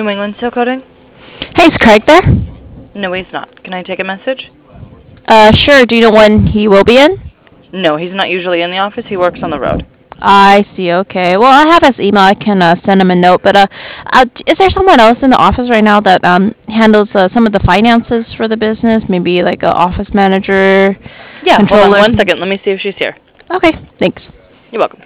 New England Steel Coating? Hey, is Craig there? No, he's not. Can I take a message? Sure. Do you know when he will be in? No, he's not usually in the office. He works on the road. I see. Okay. Well, I have his email. I can send him a note. But is there someone else in the office right now that handles some of the finances for the business? Maybe like a office manager, Yeah, hold on controller. one second. Let me see if she's here. Okay. Thanks. You're welcome.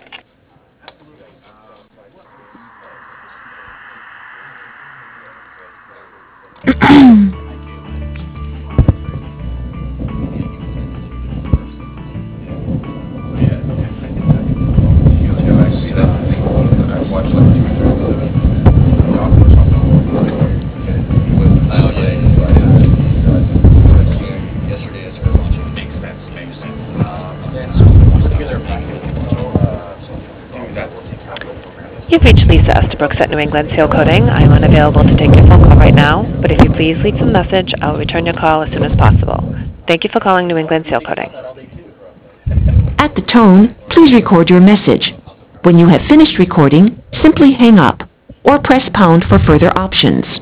You've reached Lisa Estabrooks at New England Seal Coating. I am unavailable to take your phone call right now, but if you please leave a message, I will return your call as soon as possible. Thank you for calling New England Seal Coating. At the tone, please record your message. When you have finished recording, simply hang up or press pound for further options.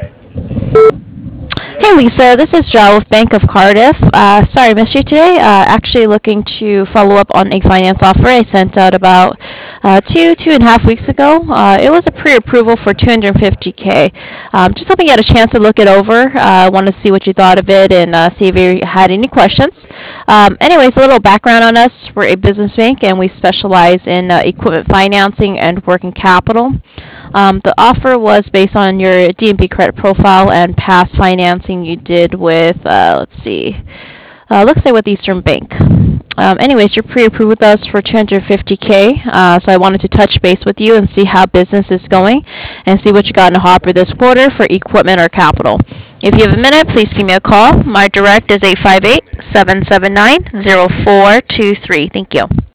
Hey Lisa, this is Joe with Bank of Cardiff. Sorry I missed you today. Actually looking to follow up on a finance offer I sent out about 2.5 weeks ago. It was a pre-approval for 250K. Just hoping you had a chance to look it over. I want to see what you thought of it and see if you had any questions. Anyways, a little background on us. We're a business bank and we specialize in equipment financing and working capital. The offer was based on your D&B credit profile and past financing you did with, looks like with Eastern Bank. Anyways, you're pre-approved with us for 250K, so I wanted to touch base with you and see how business is going and see what you got in the hopper this quarter for equipment or capital. If you have a minute, please give me a call. My direct is 858-779-0423. Thank you.